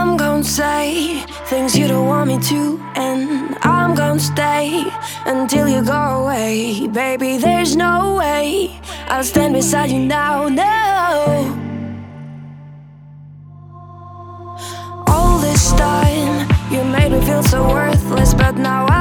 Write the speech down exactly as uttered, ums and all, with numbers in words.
I'm gonna say things you don't want me to, and I'm gonna stay until you go away. Baby, there's no way I'll stand beside you now, no. All this time you made me feel so worthless, but now